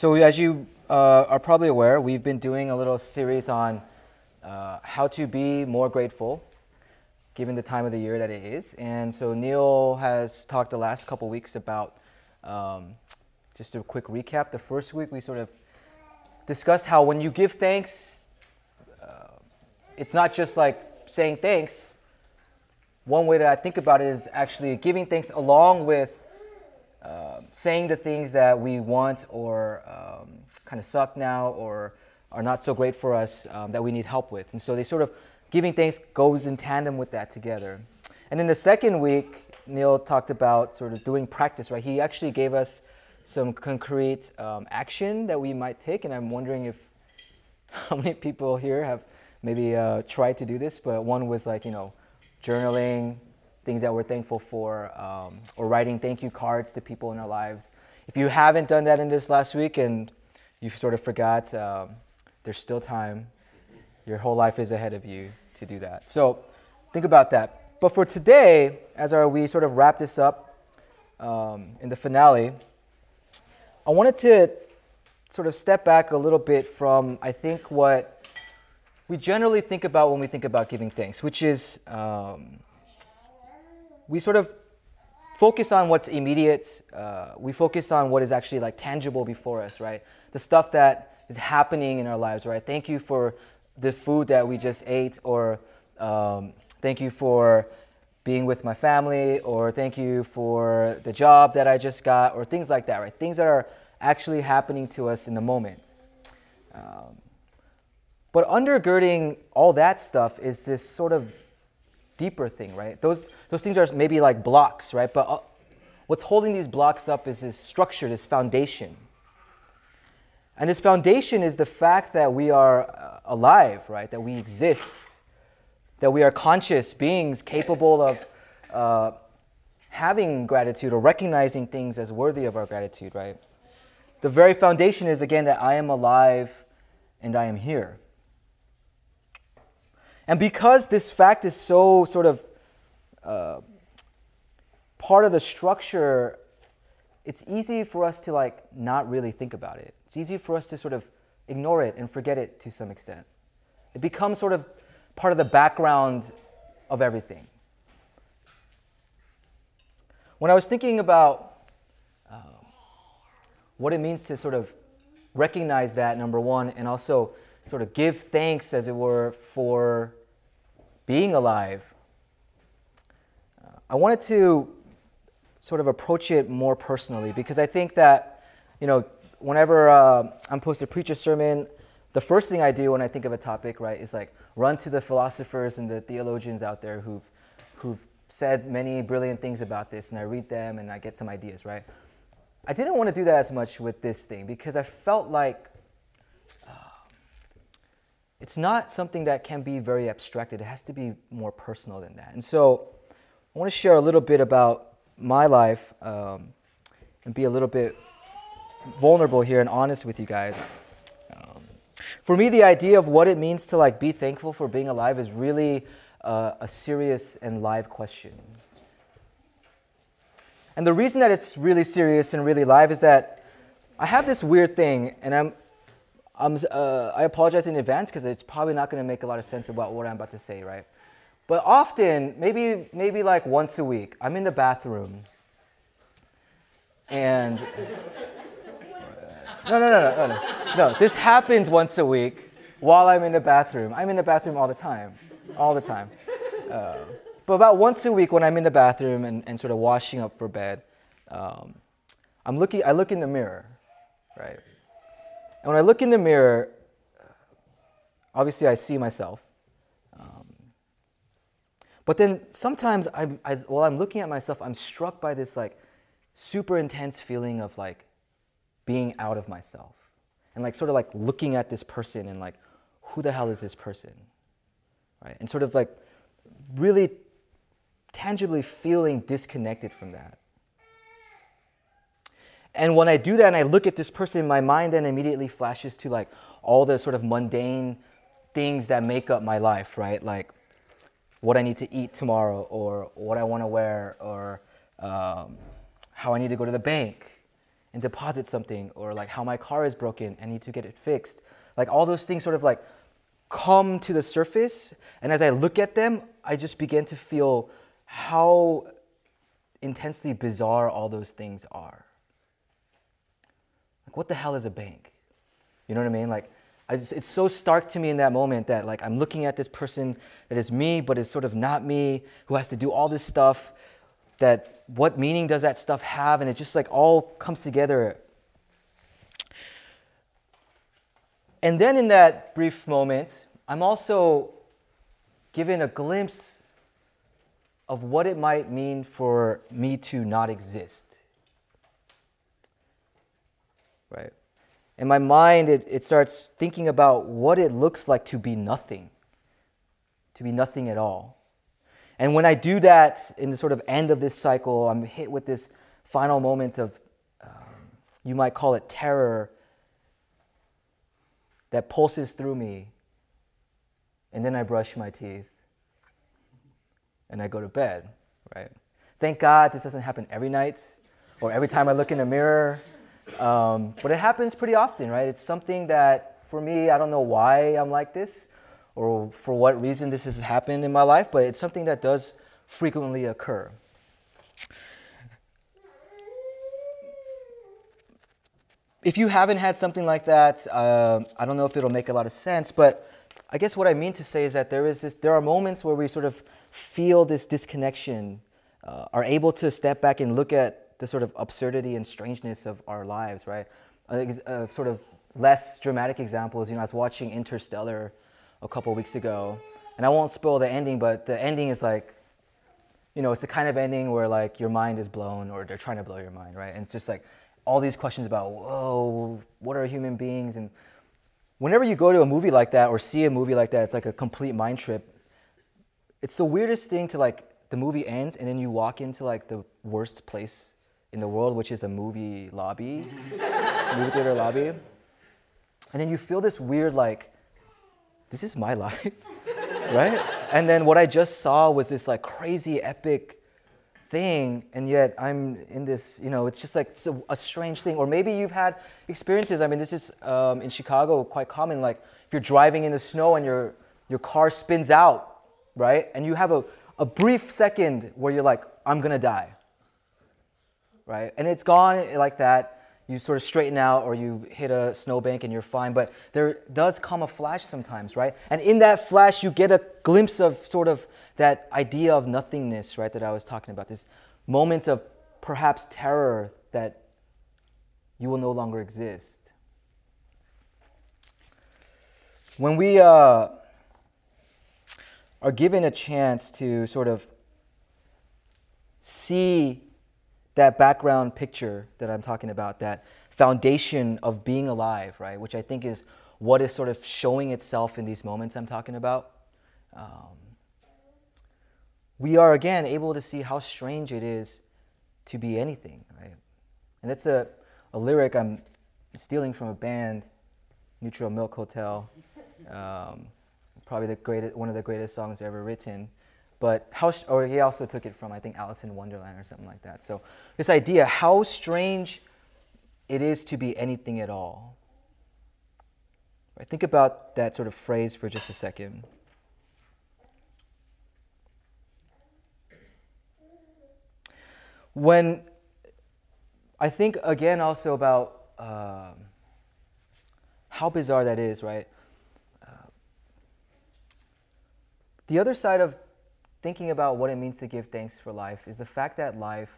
So as you are probably aware, we've been doing a little series on how to be more grateful, given the time of the year that it is. And so Neil has talked the last couple weeks about, just a quick recap. The first week we sort of discussed how when you give thanks, it's not just like saying thanks. One way that I think about it is actually giving thanks along with saying the things that we want or kind of suck now or are not so great for us that we need help with. And so they sort of, giving thanks goes in tandem with that together. And in the second week, Neil talked about sort of doing practice, right? He actually gave us some concrete action that we might take, and I'm wondering if how many people here have maybe tried to do this, but one was like, journaling, things that we're thankful for, or writing thank you cards to people in our lives. If you haven't done that in this last week and you sort of forgot, there's still time. Your whole life is ahead of you to do that. So think about that. But for today, as we sort of wrap this up in the finale, I wanted to sort of step back a little bit from, I think, what we generally think about when we think about giving thanks, which is we sort of focus on what's immediate. We focus on what is actually like tangible before us, right? The stuff that is happening in our lives, right? Thank you for the food that we just ate, or thank you for being with my family, or thank you for the job that I just got, or things like that, right? Things that are actually happening to us in the moment. But undergirding all that stuff is this sort of deeper thing, right? Those things are maybe like blocks, right? But what's holding these blocks up is this structure, this foundation. And this foundation is the fact that we are alive, right? That we exist, that we are conscious beings capable of having gratitude or recognizing things as worthy of our gratitude, right? The very foundation is, again, that I am alive and I am here. And because this fact is so sort of part of the structure, it's easy for us to like not really think about it. It's easy for us to sort of ignore it and forget it to some extent. It becomes sort of part of the background of everything. When I was thinking about what it means to sort of recognize that, number one, and also sort of give thanks, as it were, for being alive, I wanted to sort of approach it more personally, because I think that, whenever I'm supposed to preach a sermon, the first thing I do when I think of a topic, right, is like run to the philosophers and the theologians out there who've said many brilliant things about this, and I read them and I get some ideas, right? I didn't want to do that as much with this thing, because I felt like it's not something that can be very abstracted. It has to be more personal than that. And so I want to share a little bit about my life and be a little bit vulnerable here and honest with you guys. For me, the idea of what it means to like be thankful for being alive is really a serious and live question. And the reason that it's really serious and really live is that I have this weird thing, and I apologize in advance because it's probably not going to make a lot of sense about what I'm about to say, right? But often, maybe like once a week, I'm in the bathroom, and no. This happens once a week while I'm in the bathroom. I'm in the bathroom all the time. But about once a week when I'm in the bathroom and sort of washing up for bed, I look in the mirror, right? And when I look in the mirror, obviously I see myself. But then sometimes while I'm looking at myself, I'm struck by this like super intense feeling of like being out of myself. And like sort of like looking at this person and like, who the hell is this person? Right? And sort of like really tangibly feeling disconnected from that. And when I do that and I look at this person, my mind then immediately flashes to like all the sort of mundane things that make up my life, right? Like what I need to eat tomorrow, or what I want to wear, or how I need to go to the bank. and deposit something, or like how my car is broken, I need to get it fixed. Like all those things sort of like come to the surface, and as I look at them, I just begin to feel how intensely bizarre all those things are. Like, what the hell is a bank? You know what I mean? Like, it's so stark to me in that moment that like I'm looking at this person that is me, but is sort of not me, who has to do all this stuff. That what meaning does that stuff have? And it just like all comes together. And then in that brief moment, I'm also given a glimpse of what it might mean for me to not exist. Right? In my mind, it starts thinking about what it looks like to be nothing at all. And when I do that in the sort of end of this cycle, I'm hit with this final moment of, you might call it terror, that pulses through me. And then I brush my teeth and I go to bed, right? Thank God this doesn't happen every night or every time I look in the mirror. But it happens pretty often, right? It's something that, for me, I don't know why I'm like this or for what reason this has happened in my life, but it's something that does frequently occur. If you haven't had something like that, I don't know if it'll make a lot of sense, but I guess what I mean to say is that there are moments where we sort of feel this disconnection, are able to step back and look at the sort of absurdity and strangeness of our lives, right? Sort of less dramatic examples, I was watching Interstellar a couple weeks ago, and I won't spoil the ending, but the ending is like, it's the kind of ending where like your mind is blown, or they're trying to blow your mind, right? And it's just like all these questions about, whoa, what are human beings? And whenever you go to a movie like that or see a movie like that, it's like a complete mind trip. It's the weirdest thing to like, the movie ends and then you walk into like the worst place in the world, which is a movie lobby, movie theater lobby. And then you feel this weird like, this is my life, right? And then what I just saw was this like crazy epic thing, and yet I'm in this, it's just like a strange thing. Or maybe you've had experiences, this is in Chicago quite common, like if you're driving in the snow and your car spins out, right? And you have a brief second where you're like, I'm gonna die, right? And it's gone like that. You sort of straighten out or you hit a snowbank and you're fine. But there does come a flash sometimes, right? And in that flash, you get a glimpse of sort of that idea of nothingness, right, that I was talking about. This moment of perhaps terror that you will no longer exist. When we are given a chance to sort of see that background picture that I'm talking about, that foundation of being alive, right, which I think is what is sort of showing itself in these moments I'm talking about, we are again able to see how strange it is to be anything, right? And that's a lyric I'm stealing from a band, Neutral Milk Hotel, probably one of the greatest songs ever written. But he also took it from, I think, Alice in Wonderland or something like that. So this idea, how strange it is to be anything at all. Right? Think about that sort of phrase for just a second. When I think again also about how bizarre that is, right? The other side of thinking about what it means to give thanks for life is the fact that life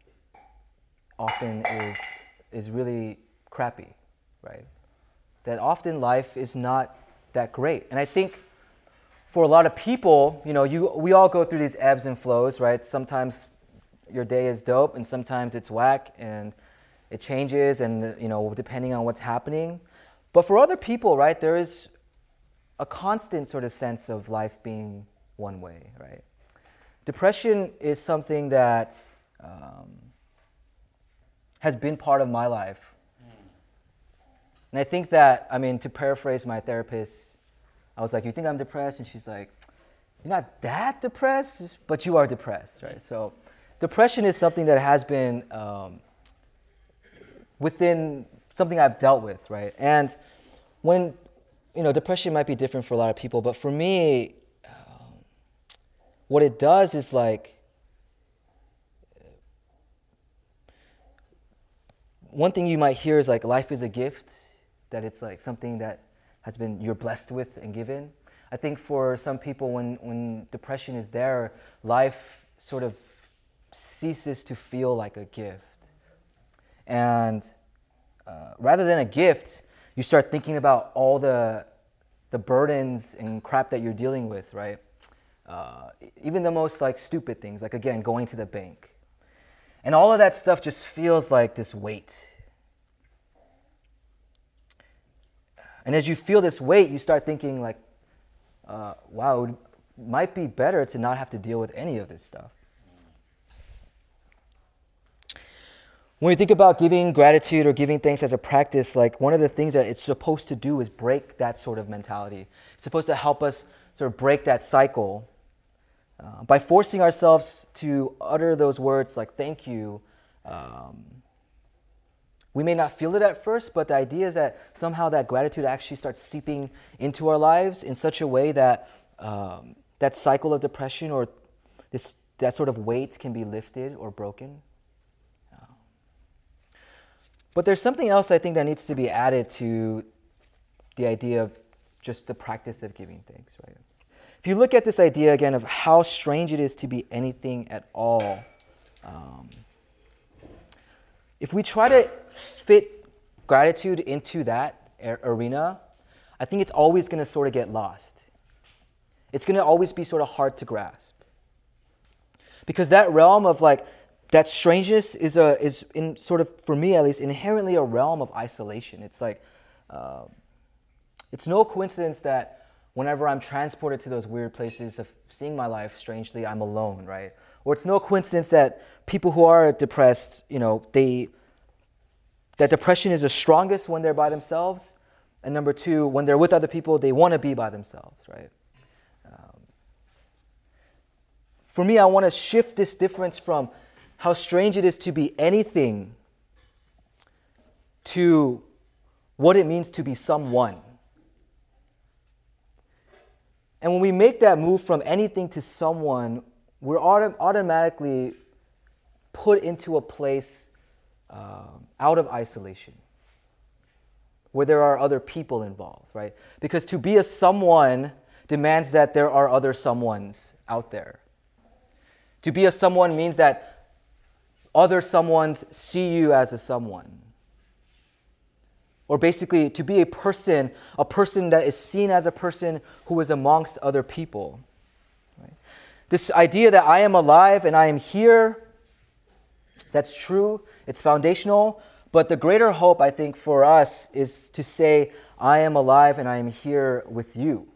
often is really crappy, right? That often life is not that great. And I think for a lot of people, we all go through these ebbs and flows, right? Sometimes your day is dope and sometimes it's whack and it changes and, depending on what's happening. But for other people, right, there is a constant sort of sense of life being one way, right? Depression is something that has been part of my life. And I think that, to paraphrase my therapist, I was like, you think I'm depressed? And she's like, you're not that depressed, but you are depressed, right? So depression is something that has been within something I've dealt with, right? And when, depression might be different for a lot of people, but for me, what it does is like, one thing you might hear is like life is a gift, that it's like something that you're blessed with and given. I think for some people when depression is there, life sort of ceases to feel like a gift. And rather than a gift, you start thinking about all the burdens and crap that you're dealing with, right? Even the most like stupid things, like again, going to the bank. And all of that stuff just feels like this weight. And as you feel this weight, you start thinking like, wow, it might be better to not have to deal with any of this stuff. When you think about giving gratitude or giving thanks as a practice, like one of the things that it's supposed to do is break that sort of mentality. It's supposed to help us sort of break that cycle. By forcing ourselves to utter those words like thank you, we may not feel it at first, but the idea is that somehow that gratitude actually starts seeping into our lives in such a way that that cycle of depression or that sort of weight can be lifted or broken. But there's something else I think that needs to be added to the idea of just the practice of giving thanks, right? If you look at this idea again of how strange it is to be anything at all, if we try to fit gratitude into that arena, I think it's always going to sort of get lost. It's going to always be sort of hard to grasp. Because that realm of like, that strangeness is in sort of, for me at least, inherently a realm of isolation. It's like, it's no coincidence that whenever I'm transported to those weird places of seeing my life strangely, I'm alone, right? Or it's no coincidence that people who are depressed, that depression is the strongest when they're by themselves. And number two, when they're with other people, they want to be by themselves, right? For me, I want to shift this difference from how strange it is to be anything to what it means to be someone. And when we make that move from anything to someone, we're automatically put into a place out of isolation, where there are other people involved, right? Because to be a someone demands that there are other someones out there. To be a someone means that other someones see you as a someone. Or basically, to be a person that is seen as a person who is amongst other people. Right? This idea that I am alive and I am here, that's true, it's foundational, but the greater hope, I think, for us is to say, I am alive and I am here with you.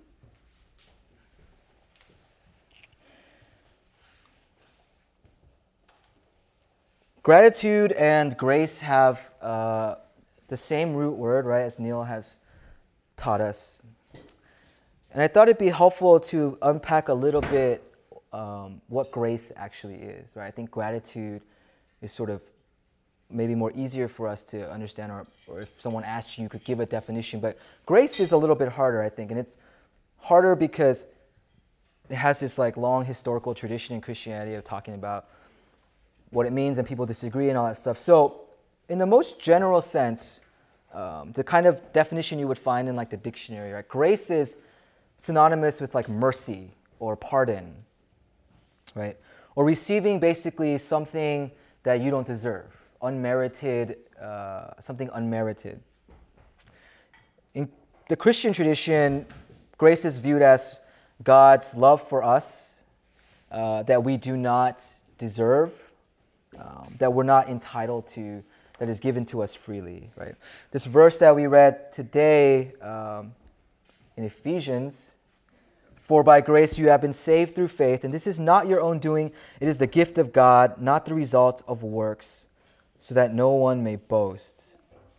Gratitude and grace have the same root word, right, as Neil has taught us. And I thought it'd be helpful to unpack a little bit what grace actually is, right? I think gratitude is sort of maybe more easier for us to understand, or if someone asked you, you could give a definition. But grace is a little bit harder, I think, and it's harder because it has this like long historical tradition in Christianity of talking about what it means, and people disagree and all that stuff. So in the most general sense, the kind of definition you would find in like the dictionary, right? Grace is synonymous with like mercy or pardon, right? Or receiving basically something that you don't deserve, unmerited, something unmerited. In the Christian tradition, grace is viewed as God's love for us that we do not deserve, that we're not entitled to, that is given to us freely, right? This verse that we read today in Ephesians, for by grace you have been saved through faith, and this is not your own doing, it is the gift of God, not the result of works, so that no one may boast.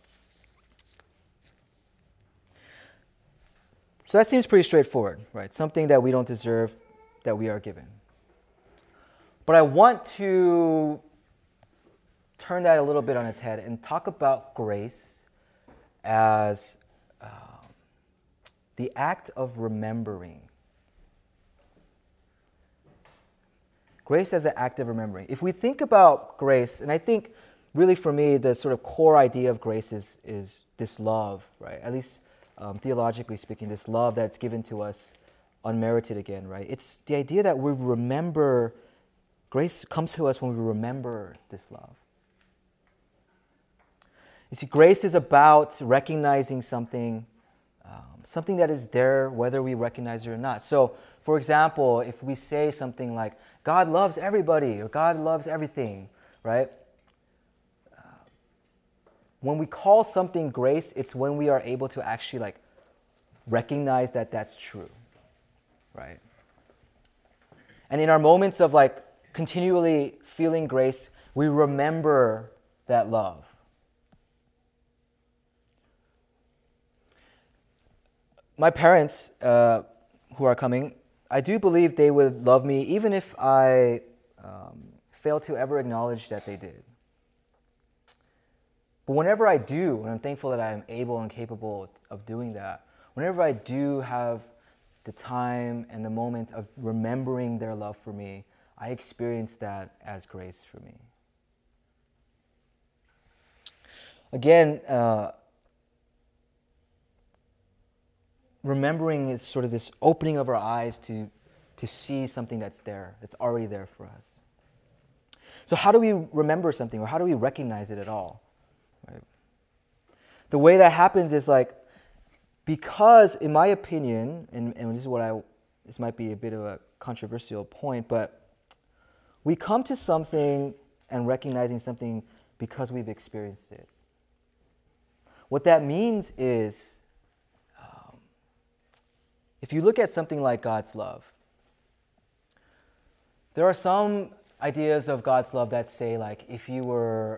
So that seems pretty straightforward, right? Something that we don't deserve, that we are given. But I want to turn that a little bit on its head and talk about grace as the act of remembering. Grace as an act of remembering. If we think about grace, and I think really for me the sort of core idea of grace is this love, right? At least theologically speaking, this love that's given to us unmerited again, right? It's the idea that we remember, grace comes to us when we remember this love. You see, grace is about recognizing something that is there whether we recognize it or not. So, for example, if we say something like, God loves everybody, or God loves everything, right? When we call something grace, it's when we are able to actually recognize that that's true, right? And in our moments of continually feeling grace, we remember that love. My parents, who are coming, I do believe they would love me even if I fail to ever acknowledge that they did. But whenever I do, and I'm thankful that I am able and capable of doing that, whenever I do have the time and the moment of remembering their love for me, I experience that as grace for me. Again, remembering is sort of this opening of our eyes to see something that's there, that's already there for us. So how do we remember something, or how do we recognize it at all? Right? The way that happens is because, in my opinion, and this might be a bit of a controversial point, but we come to something and recognizing something because we've experienced it. What that means is, if you look at something like God's love, there are some ideas of God's love that say, if you were,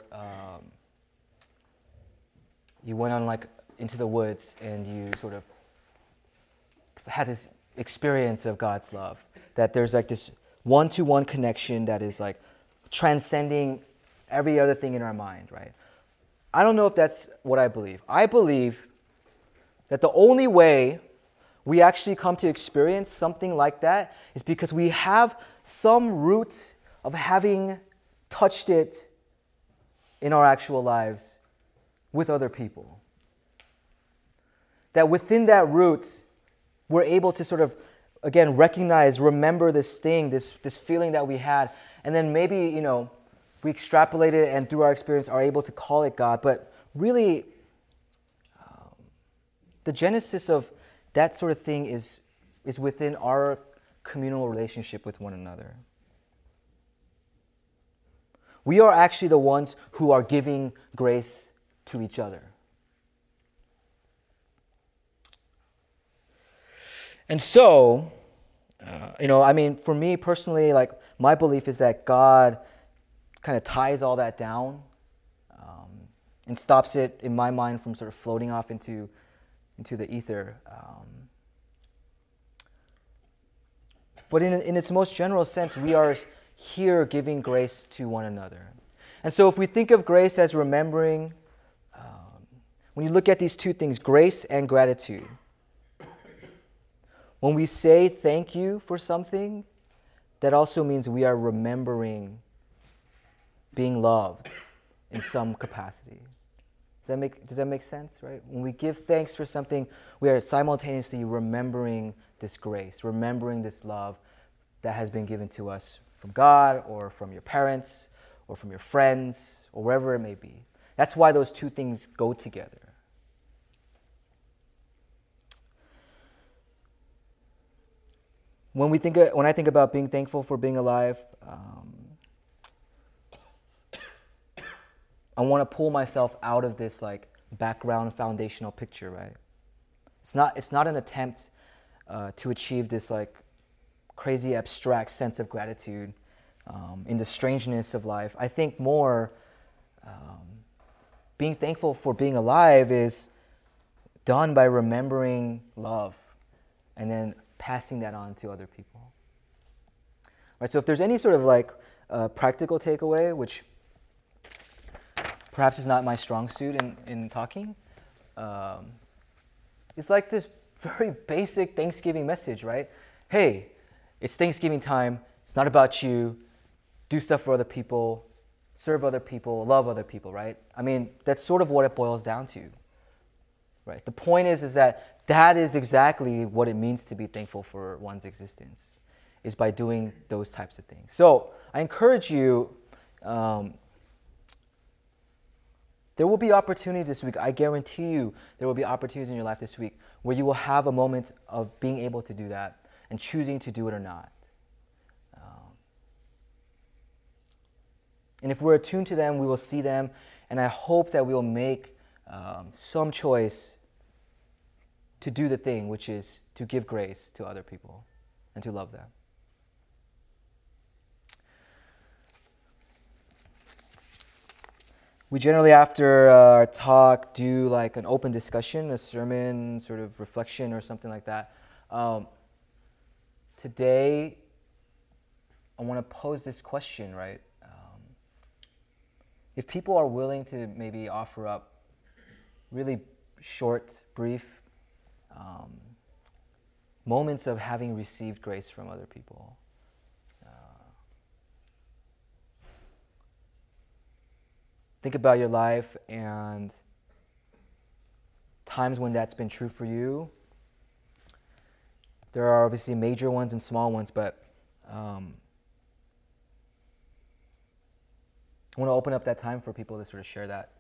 you went on into the woods and you sort of had this experience of God's love, that there's this one-to-one connection that is transcending every other thing in our mind, right? I don't know if that's what I believe. I believe that the only way we actually come to experience something like that is because we have some root of having touched it in our actual lives with other people. That within that root, we're able to sort of, again, recognize, remember this thing, this feeling that we had, and then maybe, we extrapolate it and through our experience are able to call it God. But really, the genesis of that sort of thing is within our communal relationship with one another. We are actually the ones who are giving grace to each other. And so, for me personally, my belief is that God kind of ties all that down and stops it, in my mind, from sort of floating off into the ether. But in its most general sense, we are here giving grace to one another. And so if we think of grace as remembering, when you look at these two things, grace and gratitude, when we say thank you for something, that also means we are remembering being loved in some capacity. Does that make sense, right? When we give thanks for something, we are simultaneously remembering this grace, remembering this love that has been given to us from God or from your parents or from your friends or wherever it may be. That's why those two things go together. When I think about being thankful for being alive, I want to pull myself out of this background foundational picture, right? It's not an attempt to achieve this crazy abstract sense of gratitude in the strangeness of life. I think more being thankful for being alive is done by remembering love and then passing that on to other people. Right, so if there's any sort of practical takeaway, which perhaps it's not my strong suit in talking. It's like this very basic Thanksgiving message, right? Hey, it's Thanksgiving time. It's not about you. Do stuff for other people. Serve other people. Love other people, right? I mean, that's sort of what it boils down to, right? The point is that is exactly what it means to be thankful for one's existence, is by doing those types of things. So I encourage you, there will be opportunities this week. I guarantee you there will be opportunities in your life this week where you will have a moment of being able to do that and choosing to do it or not. And if we're attuned to them, we will see them. And I hope that we will make some choice to do the thing, which is to give grace to other people and to love them. We generally, after our talk, do like an open discussion, a sermon sort of reflection or something like that. Today, I want to pose this question, right? If people are willing to maybe offer up really short, brief moments of having received grace from other people, think about your life and times when that's been true for you. There are obviously major ones and small ones, but I want to open up that time for people to sort of share that